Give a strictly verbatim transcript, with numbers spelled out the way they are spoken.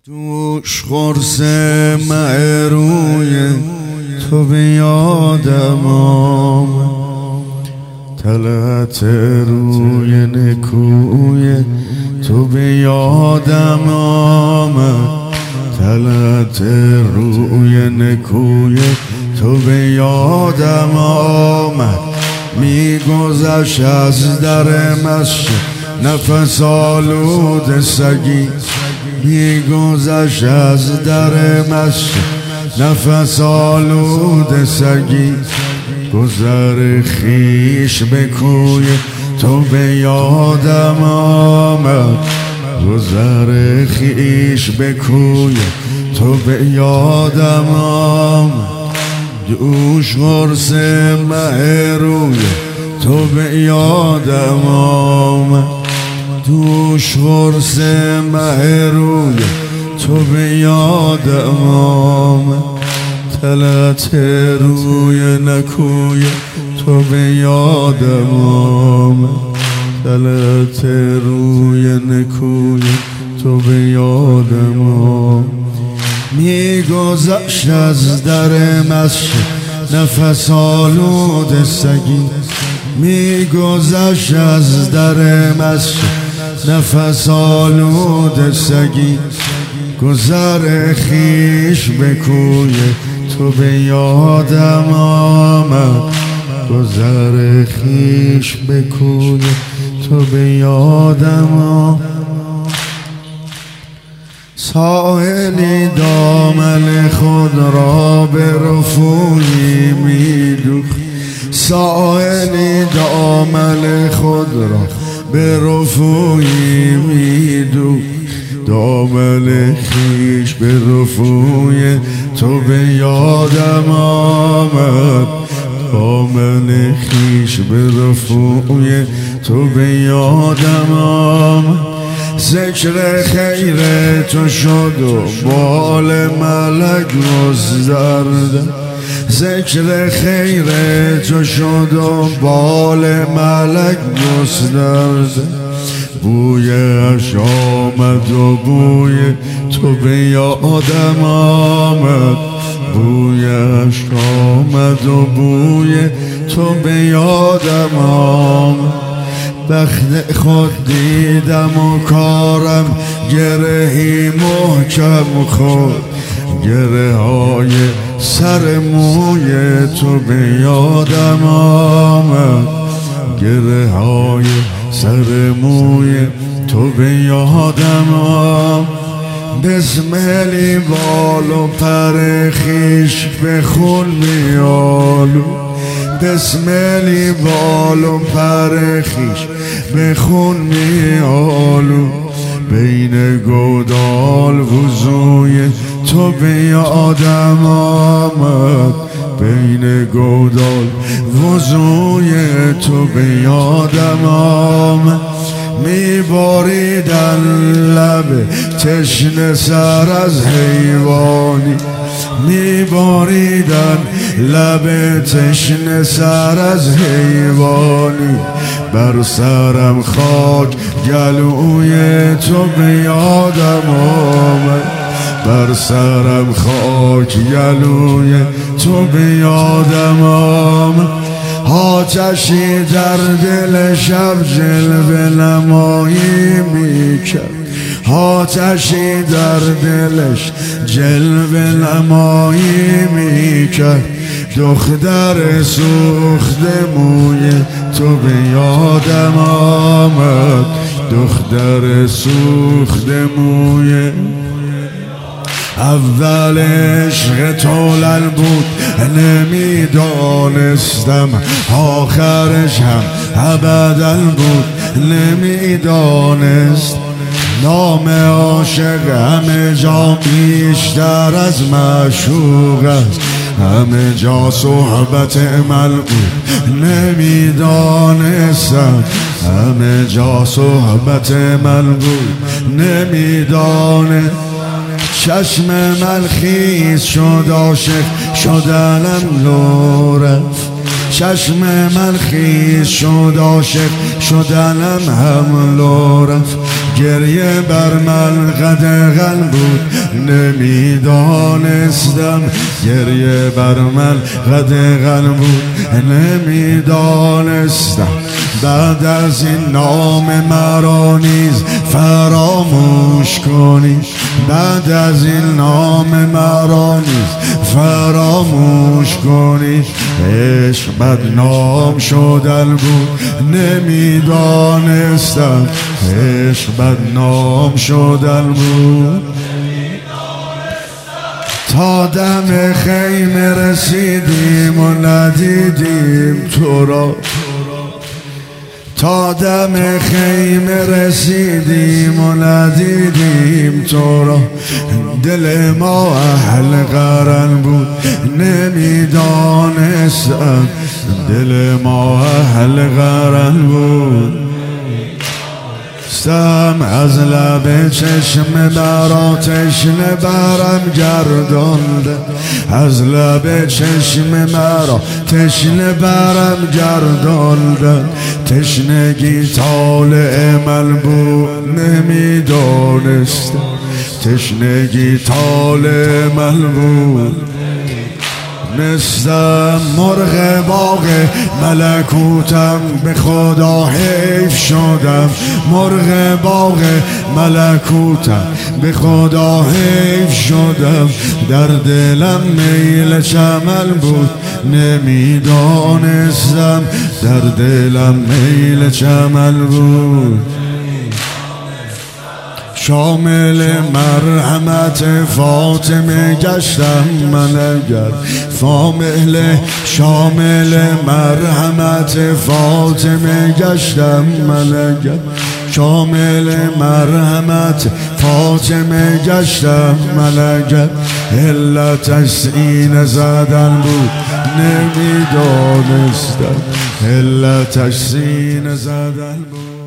دوش قرص معروی تو به یادم آمد، طلعت روی نکوی تو به یادم آمد، طلعت روی نکوی تو به یادم آمد. میگذشت از در مسجد نفس آلود سگی، میگذشت از در مسجد نفس آلود سگی. گذر خیش به کوی تو به یادم آمد، گذر خیش به کوی تو به یادم آمد. دوش قرص مه روی تو به یادم آمد، دوش قرص مه روی تو به یادم آمد، طلعت روی نکوی تو به یادم آمد، طلعت روی نکوی تو به یادم آمد. میگذشت از در مسجد نفس آلود سگی، میگذشت از در مسجد نفس آلود سگی. گذر خیش به کوی تو به یادم آمد، گذر خیش به کوی تو به یادم آمد. سائلی دامن خود را به رفویی میدوخت، سائلی دامن خود را به رفویی میدوخت. دامن خیش به رفوی تو به یادم آمد، دامن خیش به رفوی تو به یادم آمد. ذکر خیر تو شد و بال ملک گسترد، ذکر خیر تو شد و بال ملک گسترد. بویش آمد و بوی تو به یادم آمد، بویش آمد و بوی تو به یادم آمد. بخت خود دیدم و کارم گرهی محکم خود، گره های سر موی تو به یادم آمد، گره های سر موی تو به یادم آمد. بسملی بال و پر خیش به خون میالو، بسملی بال و پر خیش به خون میالو. بین گودال وضوی تو به یادم آمد، بین گودال وضوی تو به یادم آمد. میباریدن لب تشنه سر از حیوانی، میباریدن لب تشنه سر از حیوانی. بر سرم خاک گلوی تو به یادم آمد، بر سرم خاک گلوی تو به یادم آمد. آتشی در دل شب جلوه نمایی میکرد، آتشی در دلش جلوه نمایی میکرد. دختر سوخته موی تو به یادم آمد، دختر سوخته موی. اول عشق طولل بود نمیدانستم، آخرش هم ابدل بود نمیدانست. نام عاشق همه جا بیشتر از معشوق است، همه جا صحبت ملعون نمیدانستم، همه جا صحبت ملعون نمیدانست. چشم من خیس شد عاشق شدنم لو رفت، چشم من خیس شد عاشق شدنم هم لو رفت. گریه بر من قدغن بود نمیدانستم، گریه بر من قدغن بود نمیدانستم. بعد از این نام مرا نیز فراموش کنی، بعد از این نام مرا نیز فراموش کنی. عشق بدنام شدن بود نمیدانستم، عشق بدنام شدن بود. تا دم خیمه رسیدیم و ندیدیم تو را، تا دم خیمه رسیدیم و ندیدیم تو را. دل ما اهل قرن بود نمیدانستم، دل ما اهل قرن بود. سم از لب چشم برا تشنه برم گردانده، از لب چشم مرا تشنه برم گردانده. تشنگی طالع من بود نمیدانستم، تشنگی طالع من بود نستم. مرغ باغ ملکوتم به خدا حیف شدم، مرغ باغ ملکوتم به خدا حیف شدم. در دلم میل چمن بود نمیدانستم، در دلم میل چمن بود. شامل مرحمت فاطمه گشتم من اگر، فامل شامل مرحمت فاطمه گشتم من اگر، شامل مرحمت فاطمه گشتم من اگر. علتش سینه زدن بود نمیدانستم، علتش سینه زدن بود.